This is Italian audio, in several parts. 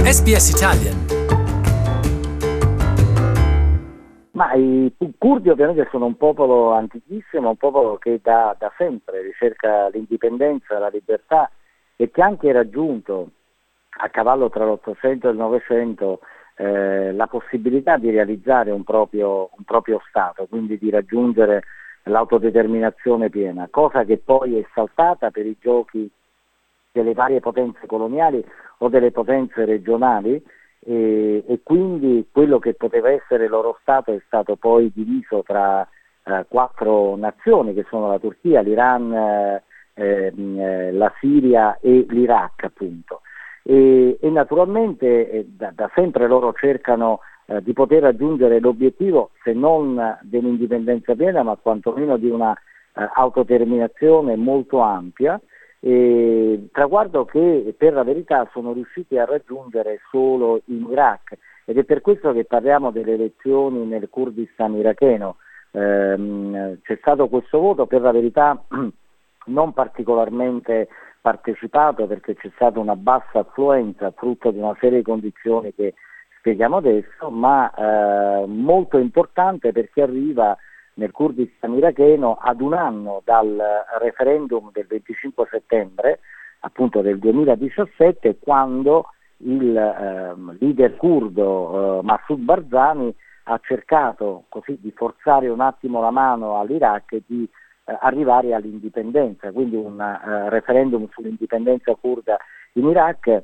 SBS Italian. Ma i curdi ovviamente sono un popolo antichissimo, un popolo che da sempre ricerca l'indipendenza, la libertà e che anche ha raggiunto a cavallo tra l'Ottocento e il Novecento la possibilità di realizzare un proprio Stato, quindi di raggiungere l'autodeterminazione piena, cosa che poi è saltata per i giochi delle varie potenze coloniali o delle potenze regionali. E quindi quello che poteva essere il loro Stato è stato poi diviso tra 4 nazioni che sono la Turchia, l'Iran, la Siria e l'Iraq appunto. E naturalmente da sempre loro cercano di poter raggiungere l'obiettivo se non dell'indipendenza piena ma quantomeno di una autodeterminazione molto ampia. Traguardo che per la verità sono riusciti a raggiungere solo in Iraq ed è per questo che parliamo delle elezioni nel Kurdistan iracheno. C'è stato questo voto per la verità non particolarmente partecipato perché c'è stata una bassa affluenza frutto di una serie di condizioni che spieghiamo adesso, ma molto importante perché arriva nel Kurdistan iracheno ad un anno dal referendum del 25 settembre appunto del 2017, quando il leader curdo Massoud Barzani ha cercato così di forzare un attimo la mano all'Iraq e di arrivare all'indipendenza, quindi un referendum sull'indipendenza curda in Iraq.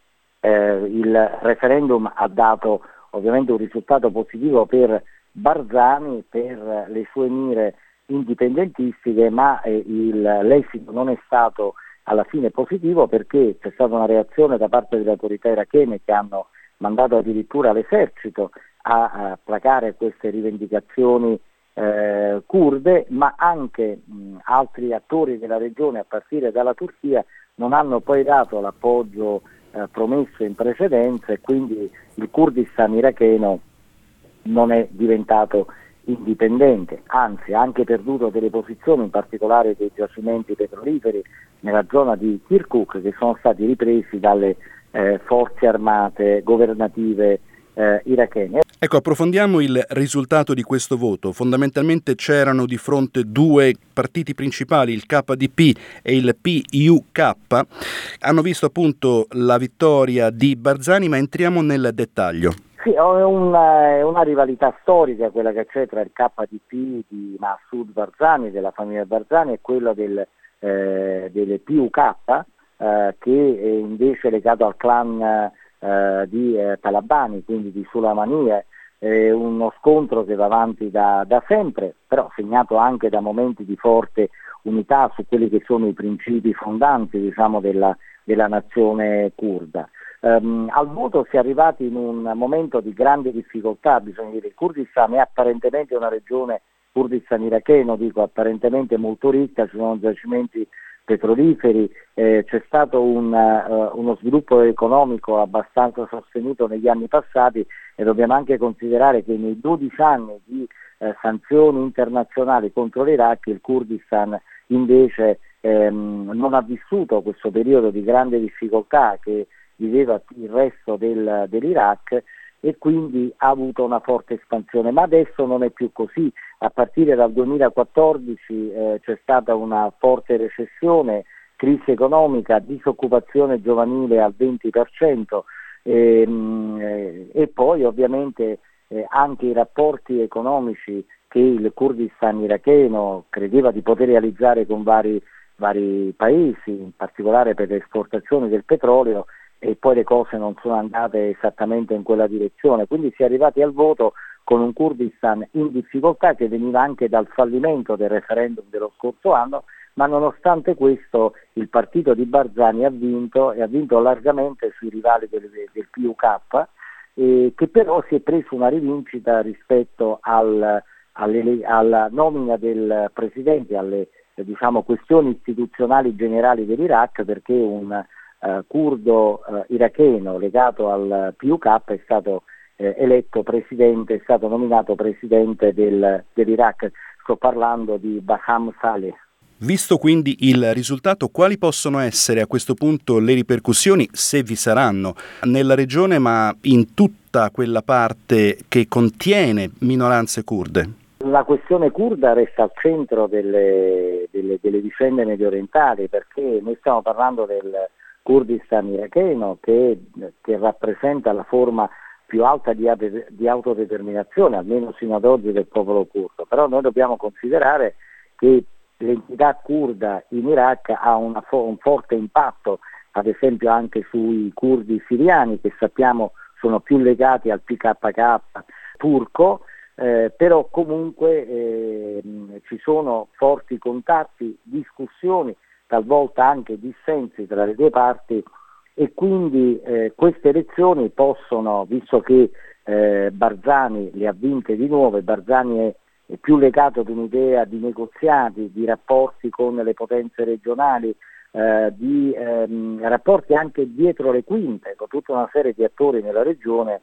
Il referendum ha dato ovviamente un risultato positivo per Barzani, per le sue mire indipendentistiche, ma l'esito non è stato alla fine positivo perché c'è stata una reazione da parte delle autorità irachene che hanno mandato addirittura l'esercito a placare queste rivendicazioni curde, ma anche altri attori della regione a partire dalla Turchia non hanno poi dato l'appoggio promesso in precedenza e quindi il Kurdistan iracheno non è diventato indipendente, anzi ha anche perduto delle posizioni, in particolare dei giacimenti petroliferi nella zona di Kirkuk che sono stati ripresi dalle forze armate governative irachene. Ecco, approfondiamo il risultato di questo voto. Fondamentalmente c'erano di fronte 2 partiti principali, il KDP e il PUK. Hanno visto appunto la vittoria di Barzani, ma entriamo nel dettaglio. Sì, è una rivalità storica quella che c'è tra il KDP di Massoud Barzani, della famiglia Barzani, e quello delle PUK, che è invece legato al clan di Talabani, quindi di Sulaymaniyah. È uno scontro che va avanti da sempre, però segnato anche da momenti di forte unità su quelli che sono i principi fondanti, diciamo, della nazione curda. Al voto si è arrivati in un momento di grande difficoltà, bisogna dire. Il Kurdistan è apparentemente una regione, Kurdistan iracheno, dico apparentemente molto ricca, ci sono giacimenti petroliferi, c'è stato uno sviluppo economico abbastanza sostenuto negli anni passati e dobbiamo anche considerare che nei 12 anni di sanzioni internazionali contro l'Iraq il Kurdistan invece non ha vissuto questo periodo di grande difficoltà che viveva il resto dell'Iraq e quindi ha avuto una forte espansione, ma adesso non è più così. A partire dal 2014 c'è stata una forte recessione, crisi economica, disoccupazione giovanile al 20% e poi ovviamente anche i rapporti economici che il Kurdistan iracheno credeva di poter realizzare con vari paesi, in particolare per le esportazioni del petrolio, e poi le cose non sono andate esattamente in quella direzione, quindi si è arrivati al voto con un Kurdistan in difficoltà che veniva anche dal fallimento del referendum dello scorso anno, ma nonostante questo il partito di Barzani ha vinto e ha vinto largamente sui rivali del PUK, che però si è preso una rivincita rispetto alla nomina del presidente, alle questioni istituzionali generali dell'Iraq, perché un curdo iracheno legato al PUK è stato eletto presidente, è stato nominato presidente dell'Iraq. Sto parlando di Baham Saleh. Visto quindi il risultato, quali possono essere a questo punto le ripercussioni, se vi saranno, nella regione ma in tutta quella parte che contiene minoranze curde? La questione curda resta al centro delle vicende mediorientali, perché noi stiamo parlando del Kurdistan iracheno che rappresenta la forma più alta di autodeterminazione, almeno sino ad oggi, del popolo curdo. Però noi dobbiamo considerare che l'entità curda in Iraq ha un forte impatto, ad esempio anche sui curdi siriani, che sappiamo sono più legati al PKK turco, però comunque ci sono forti contatti, discussioni, talvolta anche dissensi tra le due parti, e quindi queste elezioni possono, visto che Barzani le ha vinte di nuovo, e Barzani è più legato ad un'idea di negoziati, di rapporti con le potenze regionali, di rapporti anche dietro le quinte con tutta una serie di attori nella regione,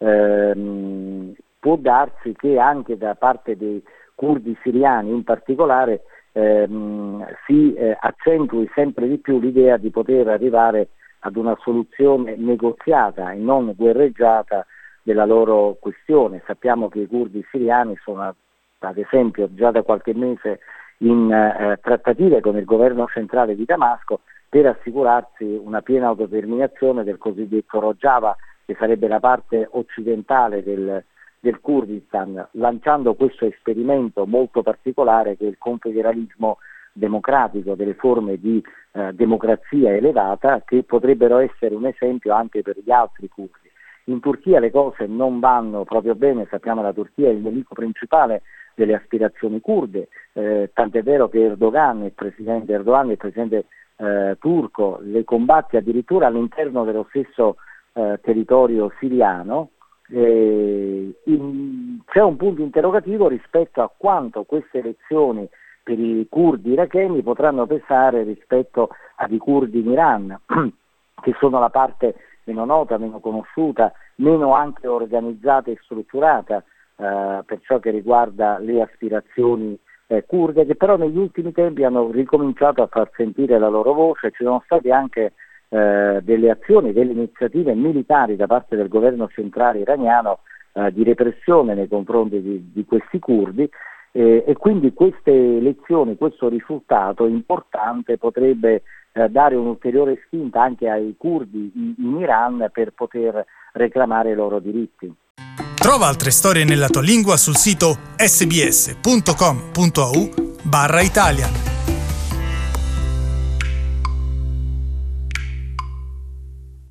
può darsi che anche da parte dei curdi siriani in particolare si accentui sempre di più l'idea di poter arrivare ad una soluzione negoziata e non guerreggiata della loro questione. Sappiamo che i curdi siriani sono, ad esempio, già da qualche mese in trattative con il governo centrale di Damasco per assicurarsi una piena autodeterminazione del cosiddetto Rojava, che sarebbe la parte occidentale del Kurdistan, lanciando questo esperimento molto particolare che è il confederalismo democratico, delle forme di democrazia elevata, che potrebbero essere un esempio anche per gli altri curdi. In Turchia le cose non vanno proprio bene, sappiamo che la Turchia è il nemico principale delle aspirazioni kurde, tant'è vero che il presidente turco, le combatte addirittura all'interno dello stesso territorio siriano. C'è un punto interrogativo rispetto a quanto queste elezioni per i curdi iracheni potranno pesare rispetto ai curdi in Iran, che sono la parte meno nota, meno conosciuta, meno anche organizzata e strutturata per ciò che riguarda le aspirazioni kurde, che però negli ultimi tempi hanno ricominciato a far sentire la loro voce. Ci sono state anche delle azioni, delle iniziative militari da parte del governo centrale iraniano di repressione nei confronti di questi curdi, e quindi queste elezioni, questo risultato importante potrebbe dare un'ulteriore spinta anche ai curdi in Iran per poter reclamare i loro diritti. Trova altre storie nella tua lingua sul sito sbs.com.au/Italian.